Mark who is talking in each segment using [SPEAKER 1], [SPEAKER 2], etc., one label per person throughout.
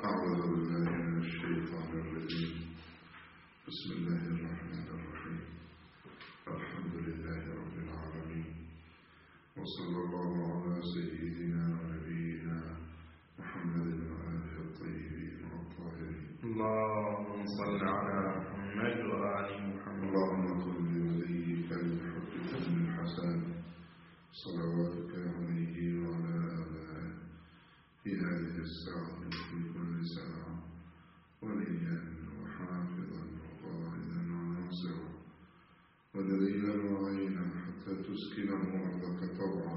[SPEAKER 1] أعوذ بالله من الشيطان الرجيم. بسم الله الرحمن الرحيم. الحمد لله رب العالمين، وصلى الله على سيدنا ونبينا محمد وآله الطيبين الطاهرين.
[SPEAKER 2] اللهم صل على محمد وآل محمد.
[SPEAKER 1] اللهم كن لوليك المحب بن الحسن صلواتك عليه وعلى آبائه في هذه الساعة وفي كل ساعة وليا وحافظا وقائدا وناصرا ودليلا وعينا حتى تسكنه أرضك طوعا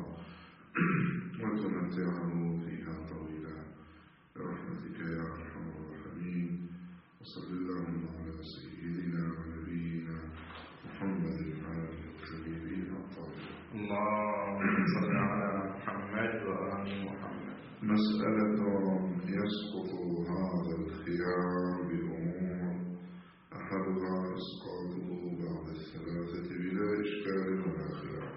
[SPEAKER 1] وتمتعه فيها طويلا برحمتك يا أرحم الراحمين. وصل اللهم على سيدنا ونبينا محمد وآله الطيبين الطاهرين.
[SPEAKER 2] اللهم صل على محمد وآل محمد.
[SPEAKER 1] مسألة يسقط هذا الخيار بأمور أحدها إسقاطه بعد الثلاثة بلا إشكال ولا خلاف.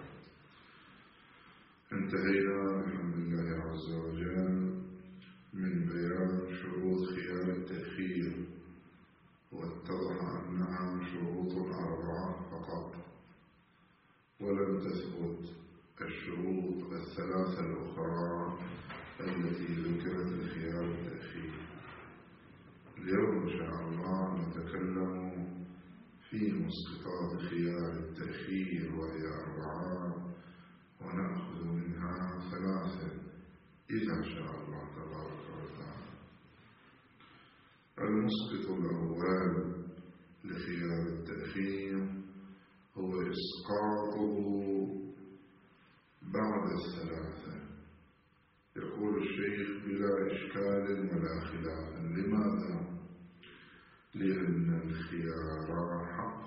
[SPEAKER 1] انتهينا بحمد الله عز وجل من بيان شروط خيار التأخير، واتضح أنها شروط 4 فقط، ولم تثبت الشروط 3 الأخرى التي ذكرت الخيار التأخير. اليوم إن شاء الله نتكلم في مسقطات خيار التأخير وهي 4، ونأخذ منها 3 إذا شاء الله تبارك وتعالى. المسقط الأول لخيار التأخير هو إسقاطه بعد 3. يقول الشيخ بلا إشكال ولا خلاف. لماذا؟ لأن الخيار حق،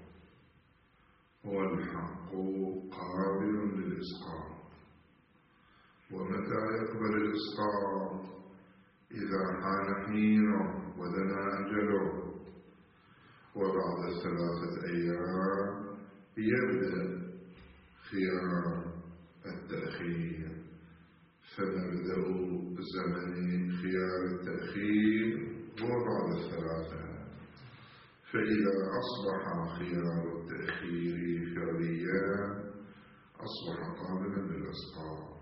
[SPEAKER 1] والحق قابل للإسقاط. ومتى يقبل الإسقاط؟ إذا حان حينه ودنا أجله، وبعد 3 أيام يبدأ خيار التأخير، فنبدأ زمن خيار التأخير هو بعد 3. فإذا أصبح خيار التأخير فعليا أصبح قابلا للإسقاط.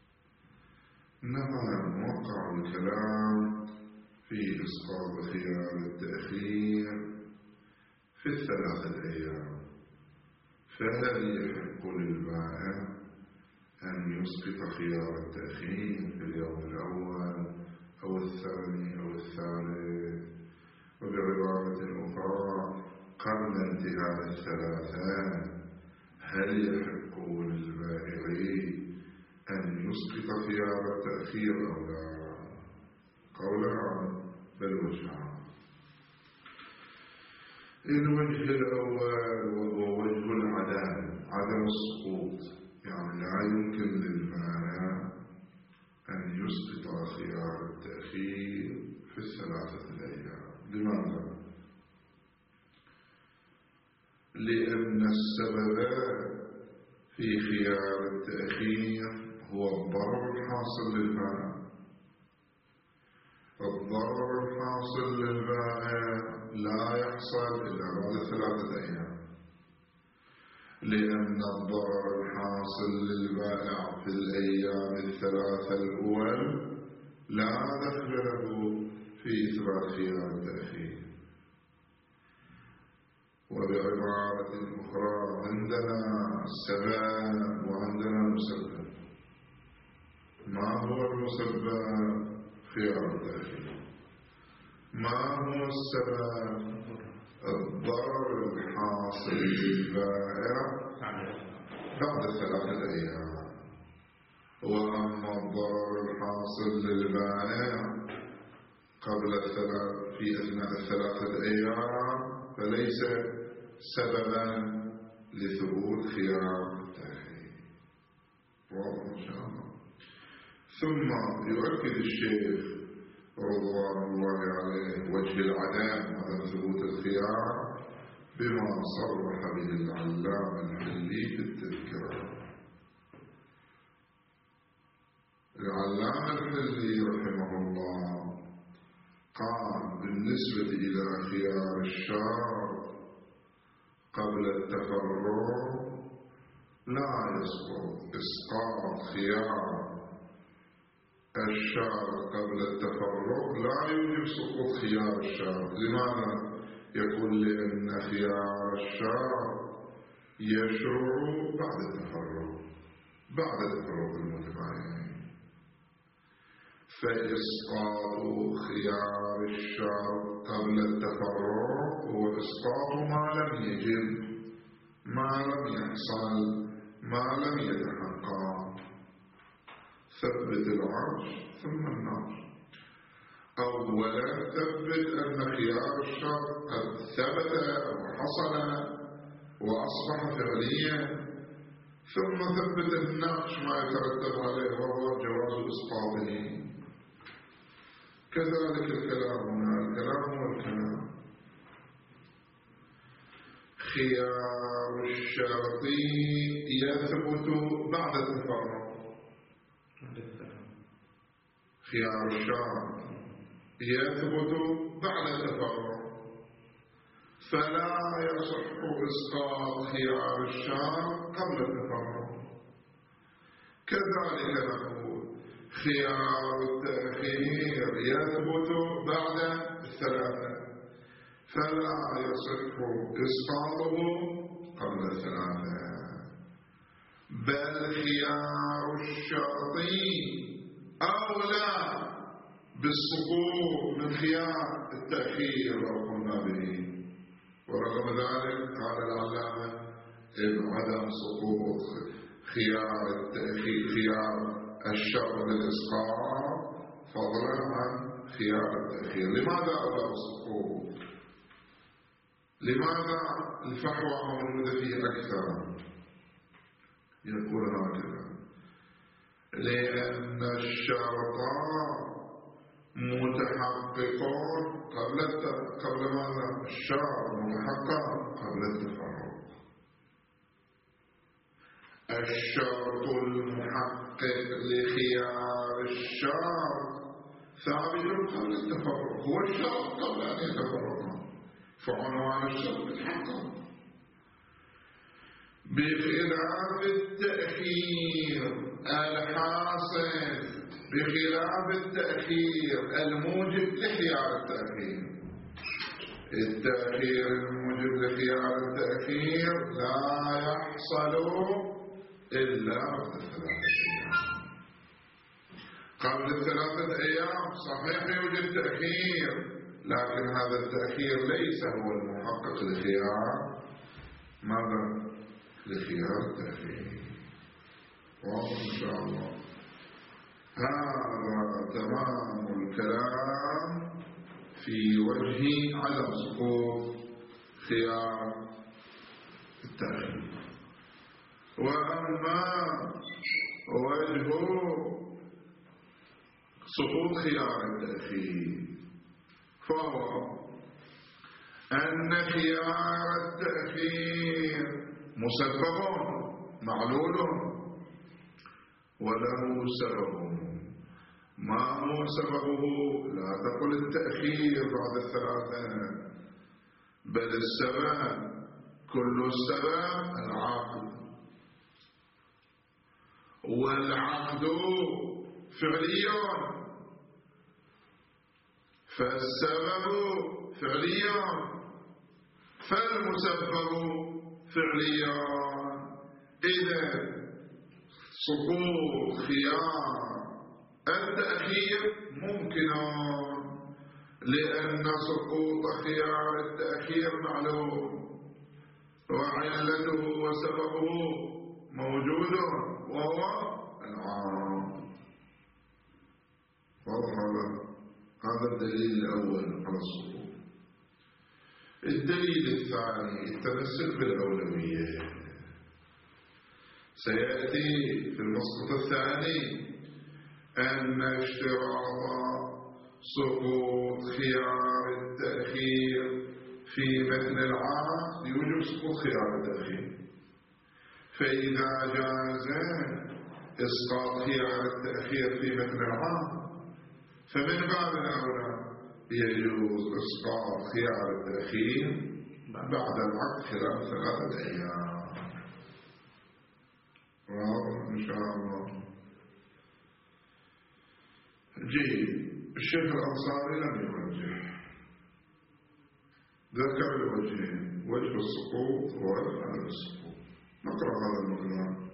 [SPEAKER 1] إنما وقع الكلام في إسقاط خيار التأخير في 3 أيام، فهل يحق للبائع أن يسقط خيار التأخير في اليوم الأول أو الثاني أو الثالث؟ وبعبارة أخرى قبل انتهاء 3 هل يحق للبائع أن يسقط خيار التأخير أو لا؟ قولان بل وجهان. الوجه الأول وهو وجه عدم السقوط، يعني لا يمكن للبائع أن يسقط خيار التأخير في 3 أيام. لماذا؟ لأن السبب في خيار التأخير هو الضرر الحاصل للبائع. الضرر الحاصل للبائع لا يحصل إلا بعد 3 أيام، لأن الضرر الحاصل للبائع في الأيام 3 الأول لا دخل له في إثبات خيار التأخير. وبعبارة أخرى عندنا سبب وعندنا مسبب. ما هو المسبب؟ خيار التأخير. ما هو السبب؟ الضرر الحاصل للبائع بعد 3 أيام. وأما الضرر الحاصل للبائع قبل في أثناء 3 أيام فليس سببا لثبوت خيار التأخير. واضح إن شاء الله. ثم يؤكد الشيخ رضوان الله عليه وجه العدم عدم ثبوت الخيار بما صرح به العلامة الحلي في التذكرة. العلامة الحلي رحمه الله قال بالنسبة إلى خيار الشرط قبل التفرق لا يسقط إسقاط خيار الشرط قبل التفرق، لا يوجب سقوط خيار الشرط. لماذا؟ يقول لأن خيار الشرط يشرع بعد التفرق، بعد تفرق المتباينين. فإسقاط خيار الشرط قبل التفرق هو إسقاط ما لم يجب، ما لم يحصل، ما لم يتحقق. ثبت العرش ثم النار. أولا ثبت أن خيار الشرط قد ثبت وحصل وأصبح فعليا، ثم ثبت النقش ما يترتب عليه وهو جواز إسقاطه. كذلك الكلام هنا، الكلام هو الكلام. خيار الشرط يثبت بعد التفرق. خيار الشرط يثبت بعد التفرق، فلا يصح إسقاط خيار الشرط قبل التفرق. كذلك نقول خيار التأخير يثبت بعد الثلاثة، فلا يصح إسقاطه قبل الثلاثة. بل خيار الشرط أولى بالسقوط من خيار التأخير لو قلنا به. ورغم ذلك قال العلامة عدم سقوط خيار التأخير، خيار الشرط للإسقاط فضلا عن خيار التأخير. لماذا أولى بالسقوط؟ لماذا الفحوى موجودة فيه أكثر؟ يقول هكذا: لأن الشرط متحققون قبل ماذا؟ الشرط متحقق قبل التفرق. الشرط المحقق لخيار الشرط ثابت قبل التفرق، هو الشرط قبل أن يتفرق، فعنوان الشرط يتحقق. بخلاف التأخير الحاصل، بخلاف التأخير الموجب لخيار التأخير. التأخير الموجب لخيار التأخير لا يحصل إلا بعد 3 أيام. قبل 3 أيام صحيح يوجد تأخير، لكن هذا التأخير ليس هو المحقق لخيار ماذا؟ لخيار التأخير. واضح إن شاء الله. هذا تمام الكلام في وجه عدم سقوط خيار التأخير. وأما وجه سقوط خيار التأخير فهو أن خيار التأخير مسبب معلول وله سبب. ما هو سببه؟ لا تقل التأخير بعد 3، بل السبب كل السبب العقد، والعقد فعلي، فالسبب فعلي، فالمسبب فعلي. إذا سقوط خيار التأخير ممكن، لأن سقوط خيار التأخير معلوم وعلته وسببه موجود وهو العام. هذا الدليل الأول على السقوط. الدليل الثاني التمسك بالأولوية. سيأتي في المسقط الثاني أن اشتراط سقوط خيار التأخير في متن العقد يوجب سقوط خيار التأخير. فإذا جاز إسقاط خيار التأخير في متن العقد فمن باب أولى يجوز إسقاط خيار التأخير بعد العقد خلال 3 أيام. واضح إن شاء الله. جيد. الشيخ الأنصاري لم يوجه، ذكر الوجهين، وجه السقوط ووجه عدم السقوط. نقرأ هذا المقدار.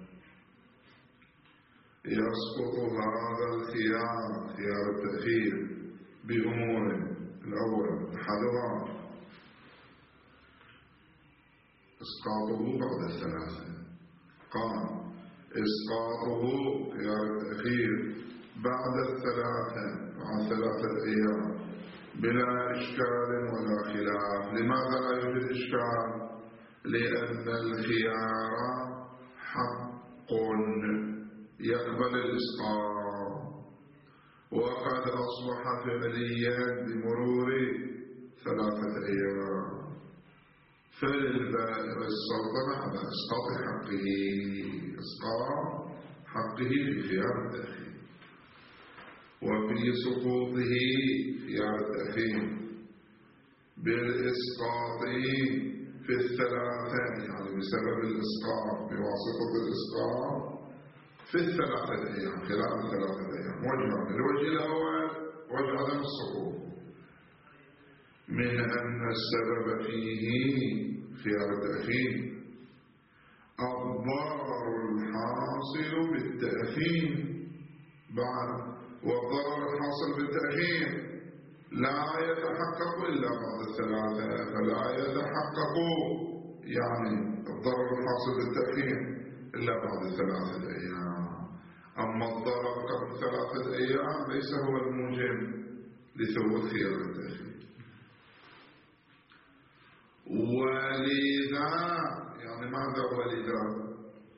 [SPEAKER 1] يسقط هذا الخيار، خيار التأخير، بأمور: الأول أحدها إسقاطه بعد 3. قال: إسقاطه خيار التأخير بعد 3 أيام بلا إشكال ولا خلاف. لماذا لا يوجد إشكال؟ لأن الخيار حق يقبل الإسقاط، وقد أصبح فعليا بمرور 3 أيام، فللبائع السلطنة على إسقاط حقه، إسقاط حقه في خيار التأخير. وفي سقوطه خيار التأخير بالإسقاط في 3، يعني بسبب الإسقاط، بواسطة الإسقاط في 3 أيام، خلال 3 أيام. وجهان: الوجه الأول وجه عدم السقوط، من أن السبب فيه خيار التأخير الضرر الحاصل بالتأخير بعد، والضرر الحاصل بالتأخير لا يتحقق إلا بعد 3، فلا يتحقق يعني الضرر الحاصل بالتأخير إلا بعد 3 أيام. أما الضرر قبل 3 أيام ليس هو الموجب لثبوت خيار التأخير. ولذا يعني ماذا ولذا؟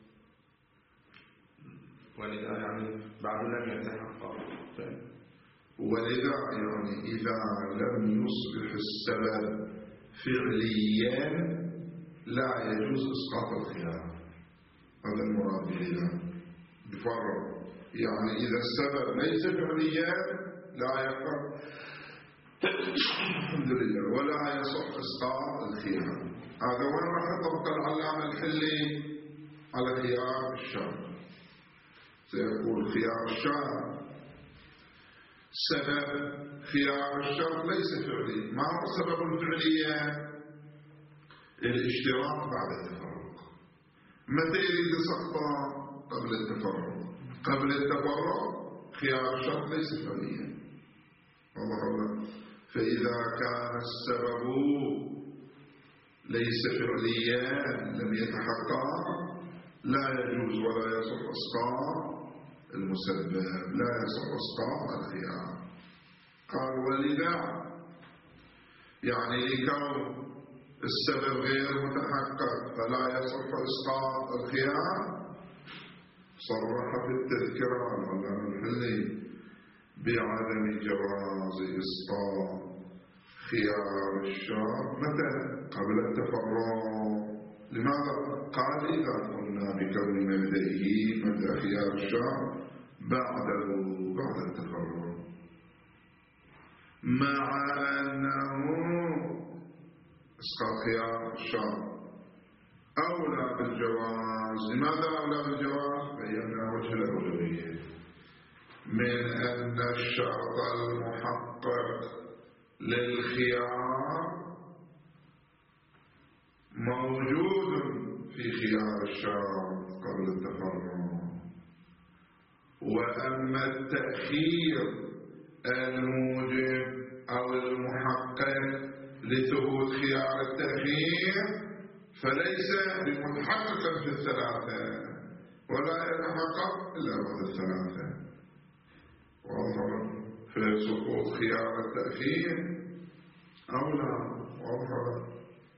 [SPEAKER 2] ولذا يعني بعد لم يتحقق.
[SPEAKER 1] ولذا يعني إذا لم يصبح السبب فعليا لا يجوز إسقاط الخيار. هذا المراد بذلك. بفرق يعني إذا السبب ليس فعليا لا يقع الحمد لله ولا يصح إسقاط الخيار. هذا وين راح يطبق العلامة الحلي على خيار الشرط؟ سيقول خيار الشرط سبب خيار الشرط ليس فعلي. ما هو سبب الفعلية؟ الاشتراط بعد التفرق. متى يريد سقطه؟ قبل التفرق. قبل التفرق خيار الشرط ليس فعليا. واضح؟ فإذا كان السبب ليس فعليا لم يتحقق لا يجوز ولا يصح إسقاط المسبب، لا يصح إسقاط الخيار. قال ولذا يعني لكون السبب غير متحقق فلا يصح إسقاط الخيار. صرح في التذكرة العلامة الحلي بعدم جواز إسقاط خيار الشرط متى؟ قبل التفرق. لماذا؟ قال إذا قلنا بكون مبدئه مبدأ خيار الشرط بعد التفرق، مع أنه إسقاط خيار الشرط أولى بالجواز. لماذا أولى بالجواز؟ بينا وجه الأولوية، من أن الشرط المحقق للخيار موجود في خيار الشرط قبل التفرق، وأما التأخير الموجب أو المحقق لثبوت خيار التأخير فليس بمتحقق في 3 ولا يتحقق إلا بعد 3. واضح؟ فسقوط خيار التأخير أولى. واضح؟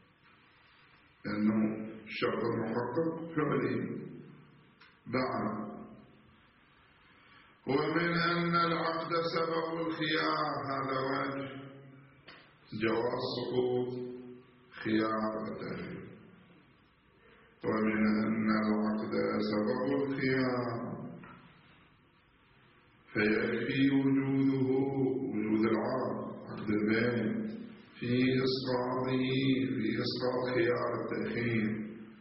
[SPEAKER 1] لأنه الشرط المحقق فعلي بعد. ومن أن العقد سبب الخيار، هذا وجه جواز سقوط خيار التأخير. ومن أن العقد سبب الخيار فيكفي وجود العقد، عقد البيع إسقاطه في إسقاط خيار التأخير.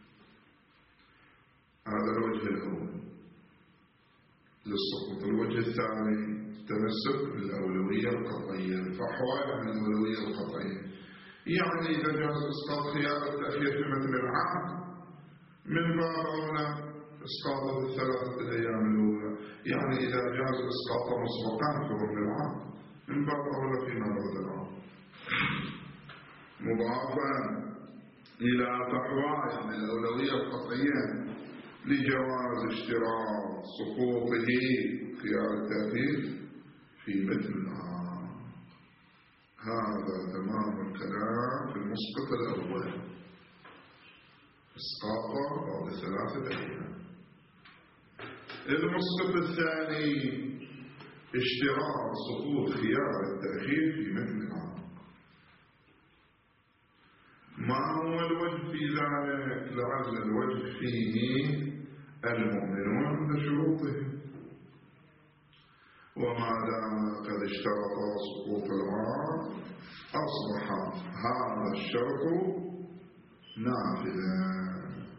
[SPEAKER 1] هذا الوجه الأول للسقوط. الوجه الثاني التمسك بالأولوية القطعية، الفحوى عن الأولوية القطعية. يعني إذا جاز إسقاط خيار التأخير في متن العام من باب أولى إسقاطه بالثلاثة الأيام الأولى، يعني إذا جاز إسقاطه مسبقا في ربع العام من باب أولى فيما بعد العام، مضافا إلى فحوى يعني الأولوية القطعية لجواز اشتراط سقوطه خيار التأخير في مثل العام. هذا تمام الكلام في المسقط الأول، إسقاطه بعد 3 أيام. المسقط الثاني اشتراط سقوط خيار التأخير في مثل العام. ما هو الوجه في ذلك؟ لعل الوجه فيه المؤمنون عند شروطهم، وما دام قد اشترط سقوط العام أصبح هذا الشرط نافذا.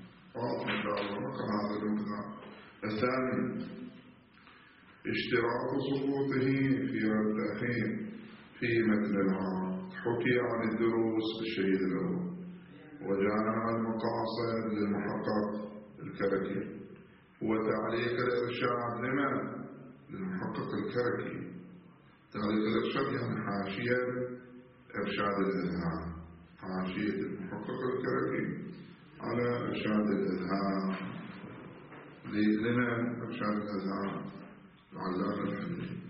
[SPEAKER 1] هذا المبنى الثاني اشتراط سقوطه في التأخير في متن العام. حكي عن الدروس بالشهيد الأول، وجاء المقاصد للمحقق الكركي، وتعليق الإرشاد لمن؟ للمحقق الكركي. تعليق الإرشاد يعني حاشية إرشاد الإذهان، حاشية المحقق الكركي على إرشاد الإذهان. لمن إرشاد الإذهان؟ العلامة الحلي.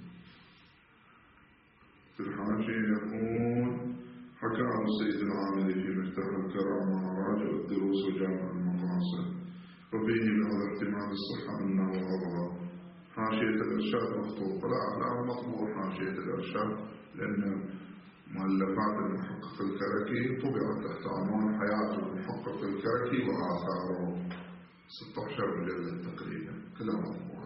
[SPEAKER 1] في الحاشية يقول: حكى عن السيد العاملي في مفتاح الكرامة راجع الدروس وجامع المقاصد، وفيه من هذا احتمال الصحة أنه أظهر. حاشية الإرشاد مخطوط، لا مطبوع حاشية الإرشاد، لأن مؤلفات المحقق الكركي طبعت تحت عنوان حياة المحقق الكركي وآثاره، 16 مجلد تقريبا، كلها مطبوعة.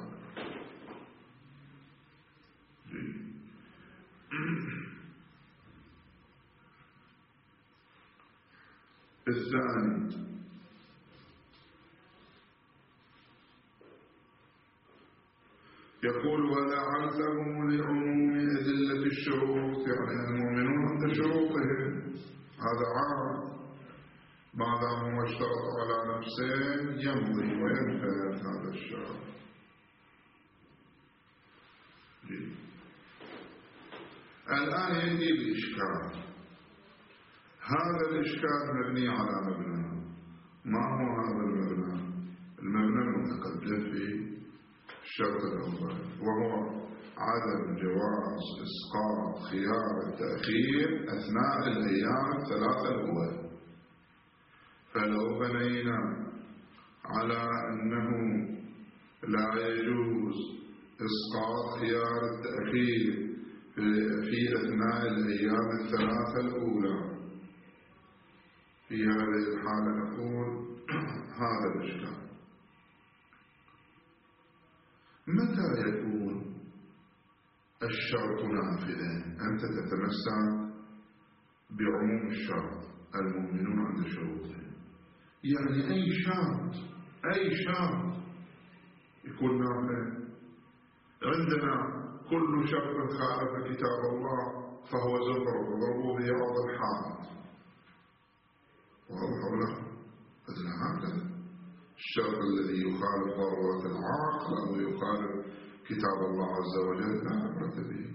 [SPEAKER 1] الثاني يقول: ولعله لعموم أدلة الشروط، يعني المؤمنون عند شروطهم. هذا عام، بعد أن هو اشترط على نفسه يمضي وينفذ هذا الشرط. الآن يجي الإشكال. هذا الإشكال مبني على مبنى. ما هو هذا المبنى؟ المبنى المتقدم في الشرط الأول، وهو عدم جواز إسقاط خيار التأخير أثناء الأيام 3 الأولى. فلو بنينا على أنه لا يجوز إسقاط خيار التأخير في أثناء الأيام 3 الأولى، في هذه الحالة نقول هذا الإشكال. متى يكون الشرط نافذا؟ أنت تتمسك بعموم الشرط، المؤمنون عند شروطهم، يعني أي شرط يكون نافذ. عندنا كل شرط خالف كتاب الله فهو زخرف وضربوا به عرض الحائط، واضح ولا؟ مثل هكذا الشرط الذي يخالف ضرورة العقل أو يخالف كتاب الله عز وجل لا عبرة به.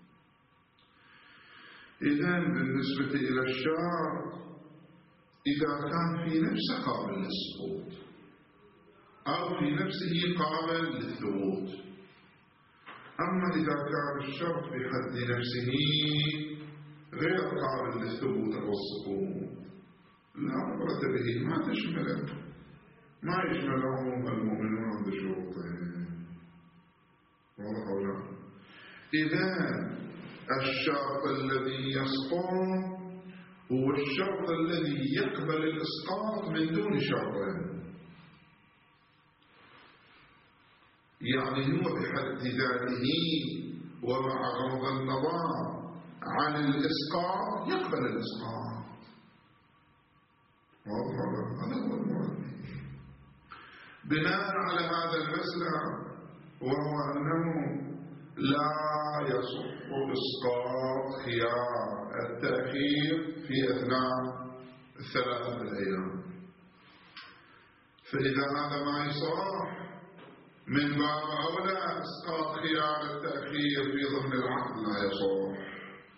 [SPEAKER 1] إذن بالنسبة إلى الشرط، إذا كان في نفسه قابل للسقوط أو في نفسه قابل للثبوت. أما إذا كان الشرط في حد نفسه غير قابل للثبوت أو السقوط لا عبرة به، ما يشملهم المؤمنون عند شروطهم، واضح ولا؟ إذا الشرط الذي يسقط هو الشرط الذي يقبل الإسقاط من دون شرط، يعني هو بحد ذاته ومع غض النظر عن الإسقاط يقبل الإسقاط. هذا هو المراد. بناء على هذا المسلك، وهو أنه لا يصح إسقاط خيار التأخير في أثناء 3 أيام. فإذا هذا ما يصح، من باب أولى إسقاط خيار التأخير في ضمن العقد لا يصح.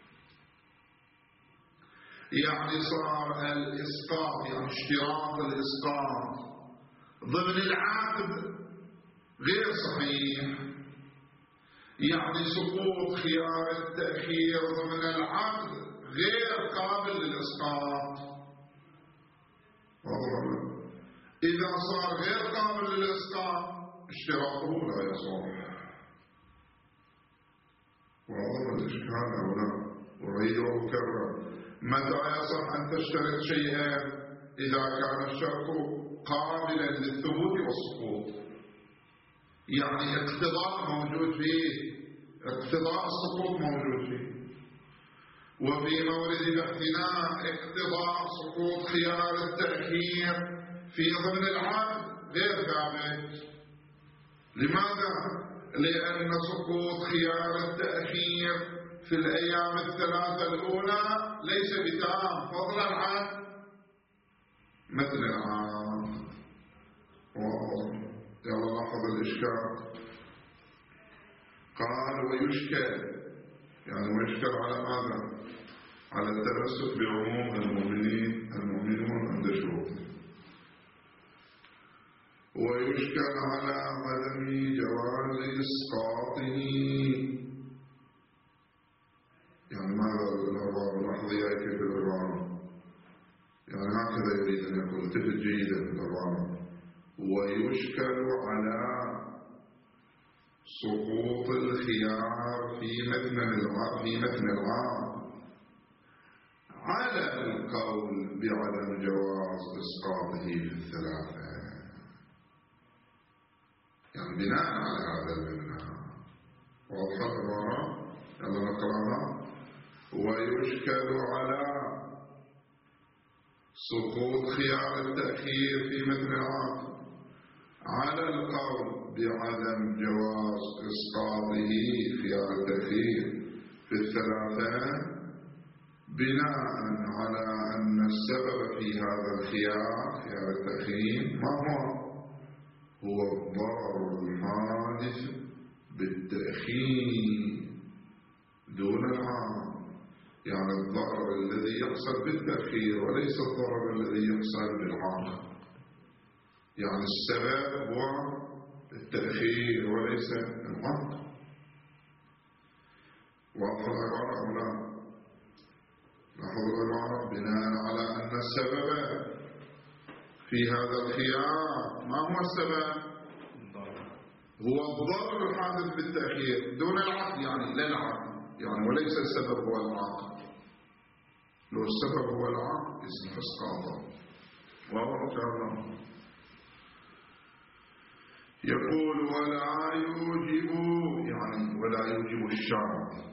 [SPEAKER 1] يعني صار الإسقاط، يعني اشتراط الإسقاط ضمن العقد غير صحيح. يعني سقوط خيار التأخير ضمن العقد غير قابل للإسقاط. إذا صار غير قابل للإسقاط، اشتراطه لا يصح. واضح الإشكال أو لا؟ أريد أن أكرر، متى يصح أن تشترط شيئا؟ إذا كان الشرط قابلا للثبوت والسقوط، يعني اقتضاء موجود فيه، اقتضاء السقوط موجود فيه. وفي مورد بحثنا اقتضاء سقوط خيار التأخير في ضمن العقد غير ثابت. لماذا؟ لأن سقوط خيار التأخير في الأيام 3 الأولى ليس بتام، فضلا عن مثل العام. يلا لاحظ الإشكال. قال ويشكل، يعني ويشكل على ماذا؟ على التمسك بعموم المؤمنون عند شروط. ويشكل على عدم جواز إسقاطه. يعني ماذا العبارة؟ لاحظي كيف العبارة، يعني هكذا يريد أن يكون. التفت جيدا في العبارة. ويشكل على سقوط الخيار في متن العام على القول بعدم جواز إسقاطه في 3. يعني بناء على هذا المبنى. واضحة العبارة؟ يلا نقرأها. ويشكل على سقوط خيار التأخير في متن العقد على القول بعدم جواز إسقاطه خيار التأخير في 3 بناء على أن السبب في هذا الخيار، خيار التأخير، ما هو الضرر الحادث بالتأخير دون العام. يعني الضرر الذي يحصل بالتأخير وليس الضرر الذي يحصل بالعام. يعني السبب هو التأخير وليس العام. واضح العبارة أو لا؟ لاحظوا العبارة. بناء على أن السبب في هذا الخيار، ما هو السبب؟ هو الضرر الحادث بالتأخير دون العقد، يعني لا العقد، يعني وليس السبب هو العقد. لو السبب هو العقد يصح إسقاطه. واضح الله. يقول ولا يوجب، يعني ولا يوجب الشرط.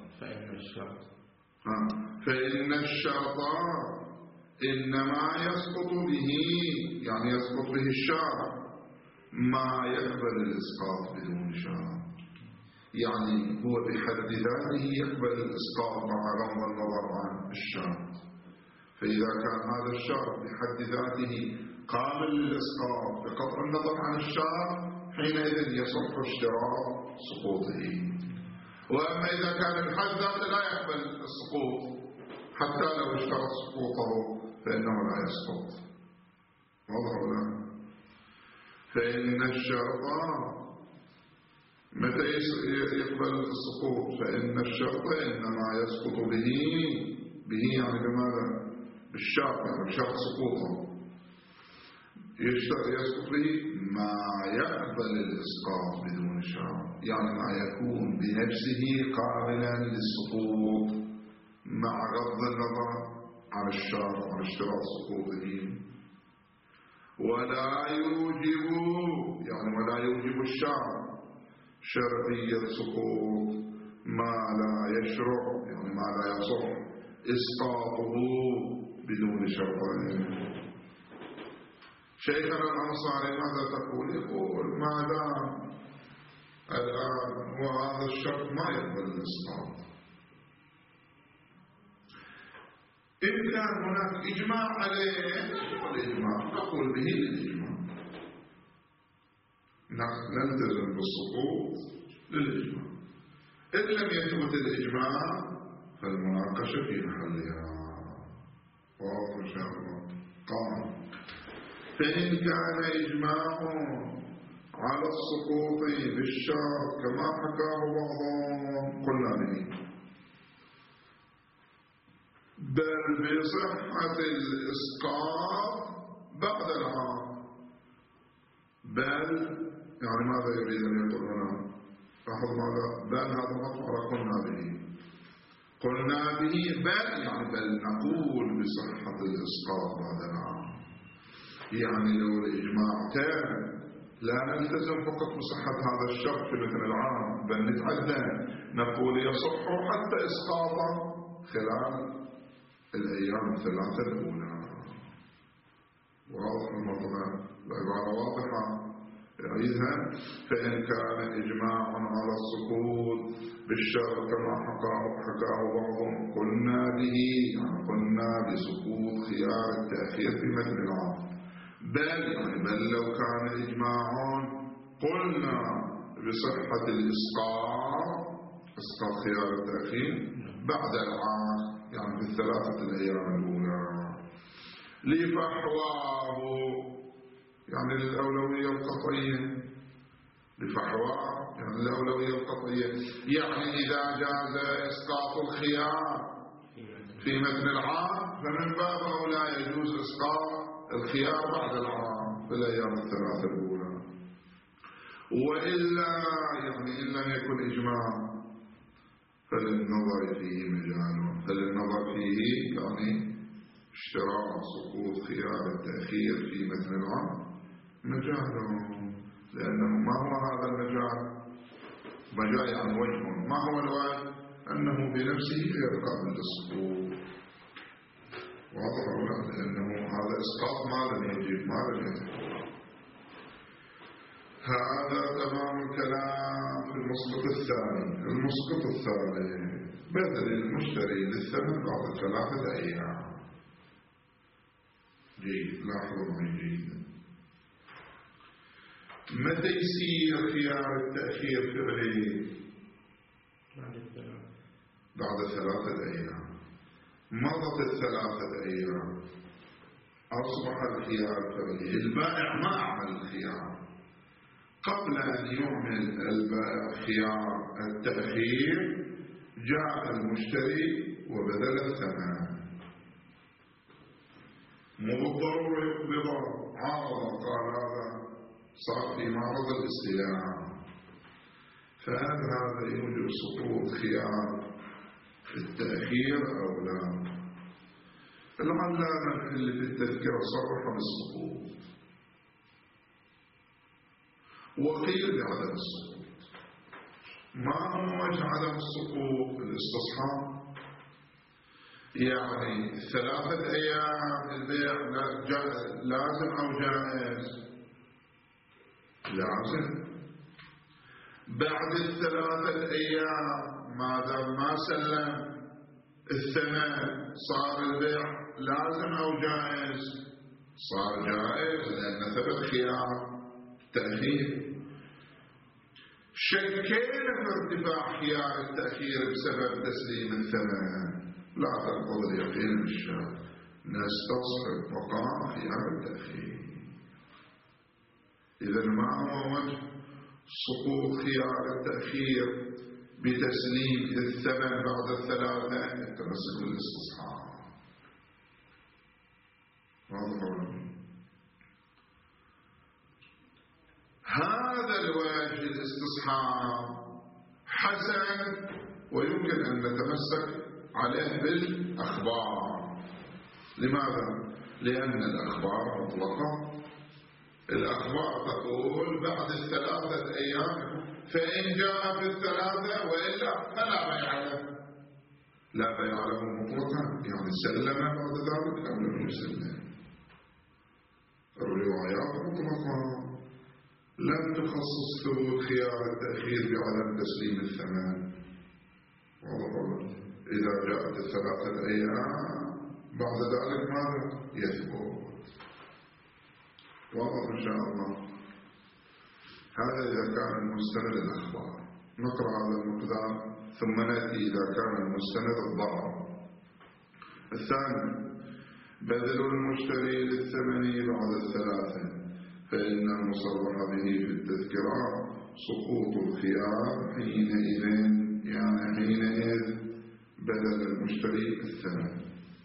[SPEAKER 1] فإن الشرط إنما يسقط به، يعني يسقط به الشرط ما يقبل الإسقاط بدون شرط. يعني هو بحد ذاته يقبل الإسقاط مع غض النظر عن الشرط. فإذا كان هذا الشرط بحد ذاته قابل للإسقاط بقطع النظر عن الشرط، حينئذ يصح اشتراط سقوطه. وأما إذا كان بحد ذاته لا يقبل السقوط، حتى لو اشترط سقوطه فإنه لا يسقط. واضح ولا؟ فإن الشرط متى يقبل السقوط؟ فإن الشرط إنما يسقط به يعني بماذا؟ بالشرط، يعني بشرط سقوطه. يسقط به ما يقبل الإسقاط بدون شرط، يعني ما يكون بنفسه قابلا للسقوط مع غض النظر عن الشرط وعن اشتراط سقوطه. ولا يوجب، يعني ولا يوجب الشرط شرعية سقوط ما لا يشرع، يعني ما لا يصح إسقاطه بدون شرطين. شيخنا الأنصاري ماذا تقول؟ يقول ما دام الآن وهذا الشرط ما يقبل الإسقاط، إن كان هناك إجماع عليه نقول به للإجماع، نلتزم بالسقوط للإجماع. إن لم يثبت الإجماع فالمناقشة في محلها. واضح إن شاء الله. قال فإن كان إجماع على السقوط بالشرط كما حكاه بعضهم قلنا به، بل بصحة الإسقاط بعد العام. بل يعني ماذا يريد أن يقول هنا؟ لاحظ ماذا؟ بل هذا مطلق قلنا به بل يعني بل نقول بصحة الإسقاط بعد العام. يعني لو الإجماع كان لا نلتزم فقط بصحة هذا الشرط في مثل العام، بل نتعدى نقول يصح حتى إسقاطا خلال الأيام الثلاثة الأولى. واضح المطلب، العبارة واضحة يعيدها. فإن كان إجماع على السقوط بالشرط كما حكاه بعضهم قلنا به، يعني قلنا بسقوط خيار التأخير في مثل العام. بل يعني بل لو كان إجماع قلنا بصحة الإسقاط، إسقاط خيار التأخير بعد العام، يعني في الثلاثة الأيام الأولى. لفحواه يعني الأولوية القطعية، لفحواه يعني الأولوية القطعية، يعني إذا جاز إسقاط الخيار في مثل العام فمن باب أولى يجوز إسقاط الخيار بعد العام في الأيام الثلاثة الأولى. وإلا يعني إن لم يكن إجماع فللنظر فيه مجال، فللنظر فيه يعني اشتراط سقوط خيار التأخير في مثل العام مجاله، لأنه ما هو هذا المجال؟ مجال يعني وجه، ما هو الوجه؟ أنه بنفسه غير قابل للسقوط. واضح ولا؟ لأنه هذا إسقاط ما لم يجب، ما لم يجب. هذا تمام الكلام في المسقط الثاني. المسقط الثالث بذل المشتري للثمن بعد 3 أيام. جيد، لاحظوا معي جيدا. متى يصير خيار التأخير فعلي؟ بعد 3 أيام. مضت 3 أيام أصبح الخيار فعلي، البائع ما عمل الخيار. قبل أن يعمل البائع خيار التأخير جاء المشتري وبذل الثمن، مو بالضرورة يقبضه، عارض قال هذا صار في معرض الاستلام، فهل هذا يوجب سقوط خيار التأخير أو لا؟ العلامة اللي في التذكرة صرح بالسقوط وقيل بعدم السقوط. ما هو وجه عدم السقوط؟ الاستصحاب، يعني 3 أيام البيع لازم أو جائز؟ لازم. بعد 3 أيام ما دام ما سلم الثمن صار البيع لازم أو جائز؟ صار جائز لأن ثبت خيار تأخير. شكينا في ارتفاع خيار التأخير بسبب تسليم الثمن، لا تنقض اليقين بالشك، نستصحب مقام خيار التأخير. إذا ما هو وجه سقوط خيار التأخير بتسليم الثمن بعد 3؟ التمسك بالاستصحاب. واضح؟ هذا الوجه الاستصحاب حسن ويمكن أن نتمسك عليه بالأخبار. لماذا؟ لأن الأخبار مطلقة. الأخبار تقول بعد 3 أيام، فإن جاء في 3 وإلا فلا بيع له. لا بيع له مطلقا، يعني سلم بعد ذلك أو لم يسلم. الروايات مطلقة لم تخصص ثبوت خيار التأخير بعدم تسليم الثمن. واضح؟ إذا جاءت 3 أيام بعد ذلك ماذا يثبت؟ واضح إن شاء الله. هذا إذا كان المستند الأخبار. نقرأ هذا المقدار ثم نأتي إذا كان المستند الضرر. الثاني بذل المشتري للثمن بعد 3 فإن المصرح به في التذكرة سقوط الخيار حينئذ، يعني حينئذ بذل المشتري الثمن.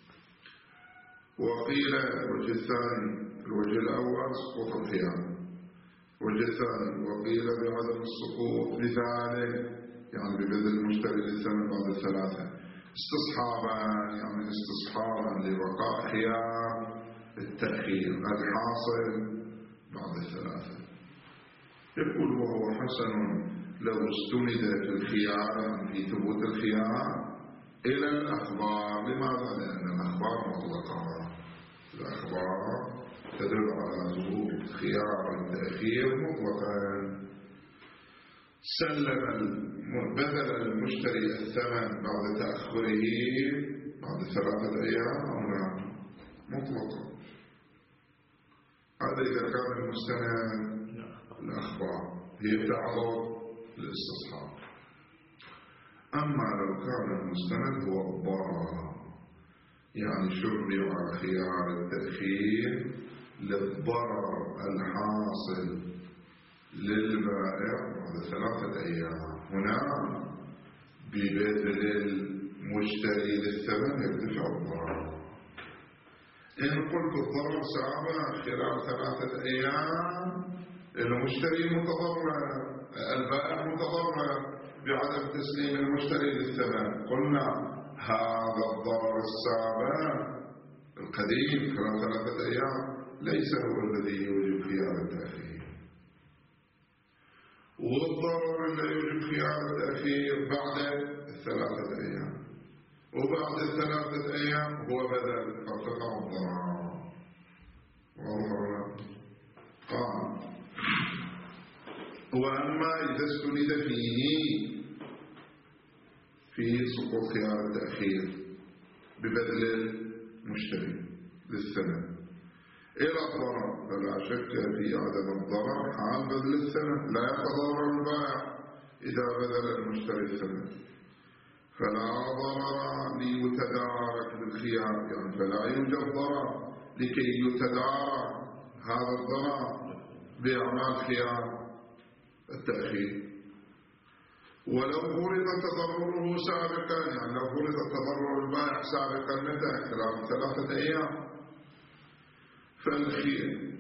[SPEAKER 1] وقيل الوجه الثاني، الوجه الأول سقوط الخيار، الوجه الثاني وقيل بعدم السقوط لذلك، يعني ببذل المشتري للثمن بعد 3 استصحابا، يعني استصحابا لبقاء خيار التأخير الحاصل بعد 3. يقول وهو حسن لو استند في الخيار في ثبوت الخيار إلى الأخبار. لماذا؟ لأن الأخبار مطلقة، الأخبار تدل على ثبوت خيار التأخير مطلقا. بذل المشتري الثمن بعد تأخره بعد 3 أيام أو لا؟ مطلقا. هذا إذا كان المستند الأخبار هي تعرض للاستصحاب. أما لو كان المستند هو الضرر، يعني شرع خيار التأخير للضرر الحاصل للبائع بعد 3 أيام، هنا ببذل المشتري للثمن يرتفع الضرر. إن قلت الضرر سابق خلال 3 أيام، المشتري متضرر، البائع متضرر بعدم تسليم المشتري للثمن، قلنا هذا الضرر السابق القديم خلال 3 أيام ليس هو الذي يوجب خيار التأخير. والضرر الذي يوجب خيار التأخير بعد 3 أيام، وبعد 3 أيام هو بدل فارتفع الضرر. قال وأما إذا استند فيه سقوط خيار التأخير ببذل المشتري للثمن إلى الضرر، فلا شك في عدم الضرر حال بذل الثمن، لا يتضرر البائع إذا بذل المشتري الثمن، فلا ضرر ليتدارك بالخيار، يعني فلا يوجد ضرر لكي يتدارك هذا الضرر بإعمال خيار التأخير. ولو فرض تضرره سابقا، يعني لو فرض تضرر البائع سابقا متى خلال 3 أيام فالخير،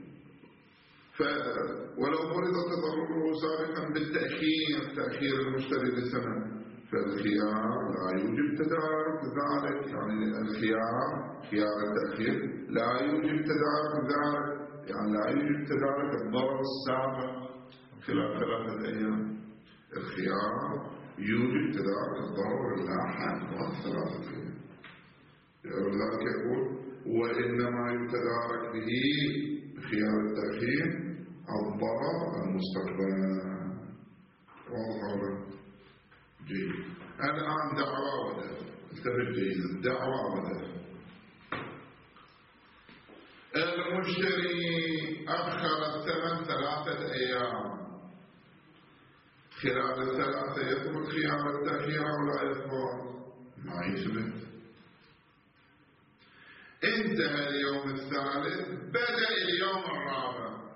[SPEAKER 1] ولو فرض تضرره سابقا بالتأخير، تأخير المشتري للثمن، فالخيار لا يوجب تدارك ذلك، يعني الخيار خيار التأخير لا يوجب تدارك ذلك، يعني لا يوجب تدارك الضرر السابق خلال 3 أيام. الخيار يوجب تدارك الضرر اللاحق بعد 3 أيام. ولذلك يقول وإنما يتدارك به خيار التأخير الضرر المستقبل. واضح؟ جيد. الآن دعوة ودفع، انتبه جيد، الدعوة ودفع. المشتري أخر الثمن 3 أيام، خلال 3 يثبت خيار التأخير أو لا يثبت؟ ما يثبت. انتهى اليوم الثالث، بدأ اليوم الرابع،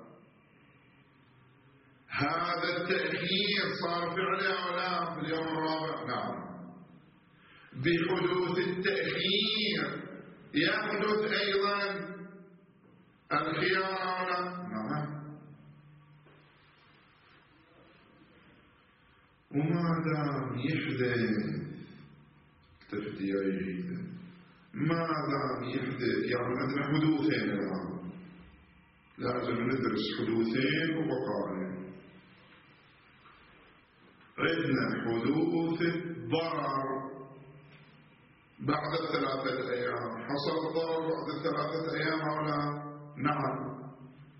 [SPEAKER 1] هذا التأخير صار فعلي أو لا في اليوم الرابع؟ نعم. بحدوث التأخير يحدث أيضا الخيار أو لا؟ نعم. وما دام يحدث تفتية جيدة، ما دام يحدث، يعني عندنا حدوثين الآن، لازم ندرس حدوثين وبقائين. عندنا حدوث الضرر بعد 3 أيام، حصل الضرر بعد 3 أيام أو لا؟ نعم.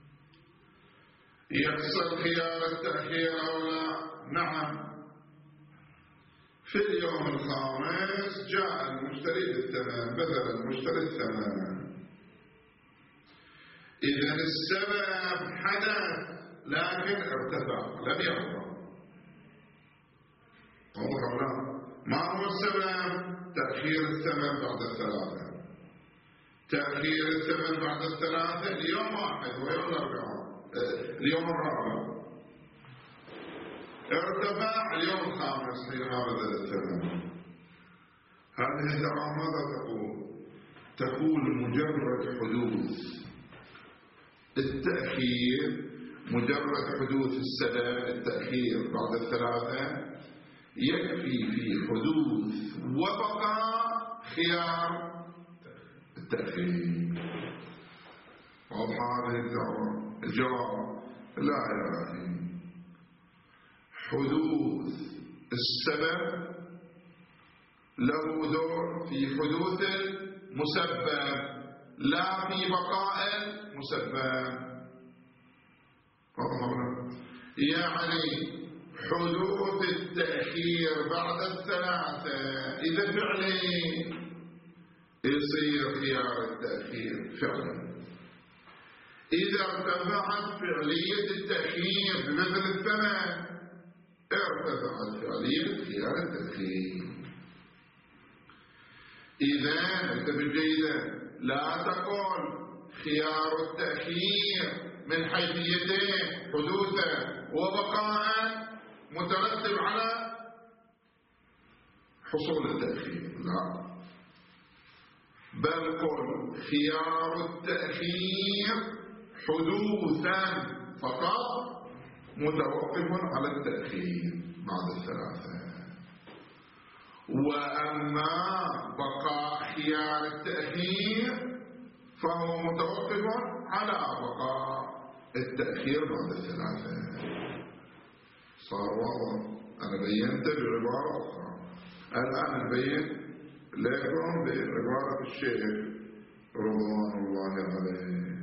[SPEAKER 1] يحصل خيار التأخير أو لا؟ نعم. في اليوم الخامس جاء المشتري بالثمن، بذل المشتري الثمن، إذا السبب حدث لكن ارتفع لم يرفع. ما هو السبب؟ تأخير الثمن بعد الثلاثة. تأخير الثمن بعد الثلاثة اليوم واحد ويوم الأربعاء، اليوم الرابع ارتفع اليوم الخامس حينما بذل الثمن. هذه الدعوة ماذا تقول؟ تقول مجرد حدوث التأخير، مجرد حدوث السبب التأخير بعد الثلاثة يكفي في حدوث وبقاء خيار التأخير. واضحة هذه الدعوة؟ الجواب لا يا أخي، حدوث السبب له دور في حدوث المسبب لا في بقاء المسبب. يعني حدوث التأخير بعد الثلاثة إذا فعلي يصير خيار التأخير فعلا. إذا ارتفعت فعلية التأخير بمثل الثمن ارتفعت فعلية خيار التأخير. إذا انتبه جيدا، لا تقول خيار التأخير من حيثيتين حدوثا وبقاء مترتب على حصول التأخير، لا، بل قل خيار التأخير حدوثا فقط متوقف على التأخير بعد الثلاثة، وأما بقاء خيار التأخير فهو متوقف على بقاء التأخير بعد الثلاثة. صار واضح؟ أنا بينت بعبارة أخرى، الآن نبين لكم بعبارة الشيخ رضوان الله عليه.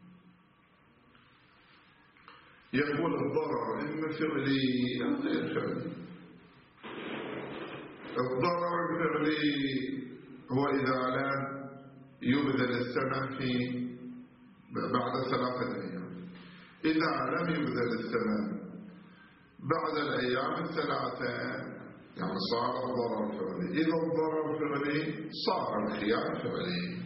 [SPEAKER 1] يقول الضرر إما فعلي أو غير فعلي. الضرر الفعلي هو إذا لم يبذل الثمن في بعد 3 أيام. إذا لم يبذل الثمن بعد الأيام الثلاثة يعني صار الضرر فعلي. إذا الضرر فعلي صار الخيار فعلي.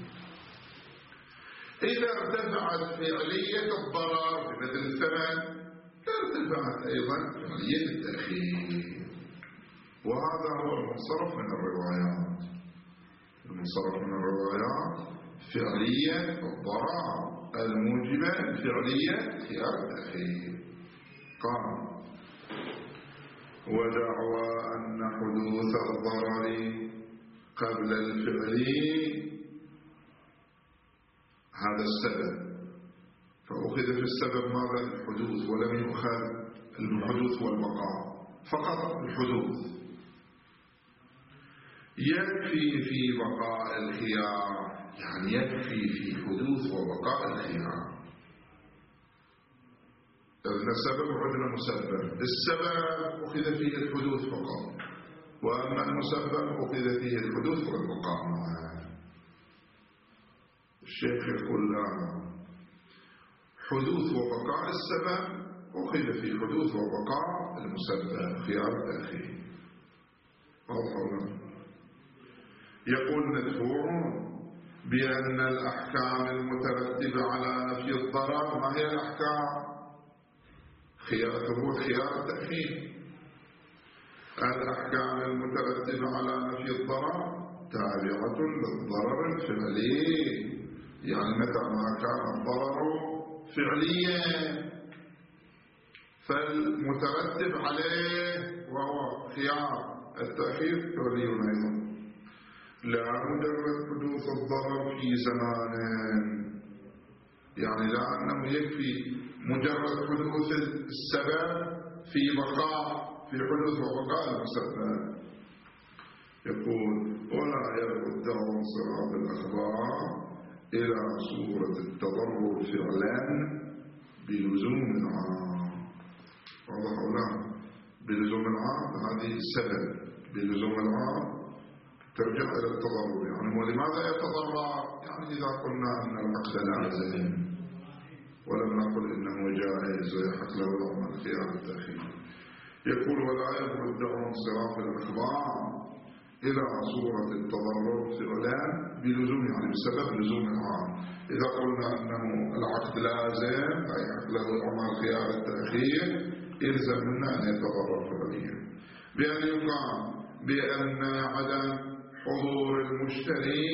[SPEAKER 1] إذا ارتفعت فعلية الضرر بمثل الثمن ارتفعت أيضا فعلية التأخير. وهذا هو المنصرف من الروايات. المنصرف من الروايات فعلية الضرر الموجبة فعلية خيار التأخير. قال ودعوى أن حدوث الضرر قبل الفعل هذا السبب، فأخذ في السبب ماذا؟ الحدوث، ولم يؤخذ الحدوث والبقاء، فقط الحدوث. يكفي في بقاء الخيار، يعني يكفي في حدوث وبقاء الخيار. عندنا سبب وعندنا مسبب. السبب أخذ فيه الحدوث فقط، وأما المسبب أخذ فيه الحدوث والبقاء معه. الشيخ يقول لا، حدوث وبقاء السبب أخذ في حدوث وبقاء المسبب خيار التأخير. واضح؟ يقول ندفوع بأن الأحكام المترتبة على نفي الضرر، ما هي الأحكام؟ خيار التأخير. الأحكام المترتبة على نفي الضرر تابعة للضرر الفعلي، يعني متى ما كان الضرر فعليا فالمترتب عليه وهو خيار التأخير فعلي أيضا، لا مجرد حدوث الضرر في زمان، يعني لا أنه يكفي مجرد حدوث السبب في بقاء في حدوث وبقاء المسبب. يقول ولا يرد انصراف الأخبار إلى صورة التضرر فعلا بلزوم عام. واضح أو لا؟ بلزوم العام هذه السبب، بلزوم العام ترجع إلى التضرر. يعني ولماذا يتضرر؟ يعني إذا قلنا أن العقد لازم ولم نقل إنه جائز ويحق له الأمر خيار التأخير. يقول ولا يرد انصراف الإخبار إلى صورة التضرر فعلا بلزوم، يعني بسبب لزوم العام. إذا قلنا أنه العقد لازم أي يحق له الأمر خيار التأخير، يلزم منا أن يتضرر فعليا بأن يقام بأن عدم حضور المشتري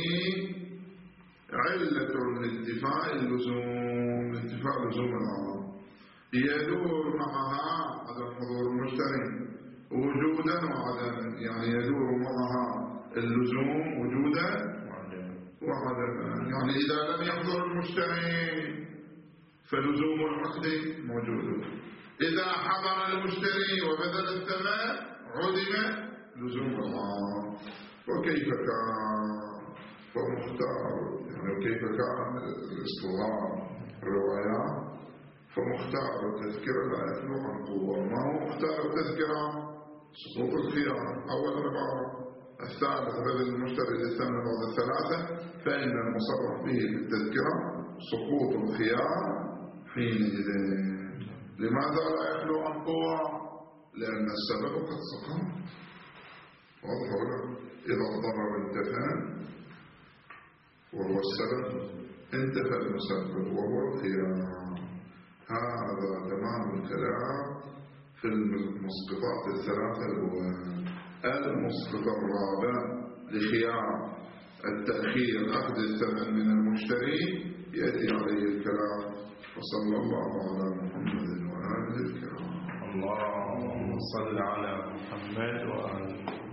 [SPEAKER 1] علة لانتفاء اللزوم، انتفاء لزوم العام. يدور معها عدم حضور المشتري وجودا وعدما، يعني يدور معها اللزوم وجودا وعدما. يعني إذا لم يحضر المشتري فلزوم العقد موجود، إذا حضر المشتري وبذل الثمن عدم لزوم العام. وكيف كان فمختار، يعني وكيف كان الاصطلاح الروايات فمختار التذكرة لا يخلو عن قوة. ما هو مختار التذكرة؟ سقوط الخيار أول عبارة. الثالث بذل المشتري للثمن بعد الثلاثة، فإن المصرح به بالتذكرة سقوط الخيار حينئذ. لماذا لا يخلو عن قوة؟ لأن السبب قد سقط. واضح ولا؟ إذا الضرر انتفى وهو السبب انتفى المسبب وهو الخيار. هذا تمام الكلام في المسقطات الثلاثة الأولى. المسقط الرابع لخيار التأخير أخذ الثمن من المشتري يأتي عليه الكلام. وصلى الله على محمد وآله الكرام.
[SPEAKER 2] اللهم صل على محمد وآله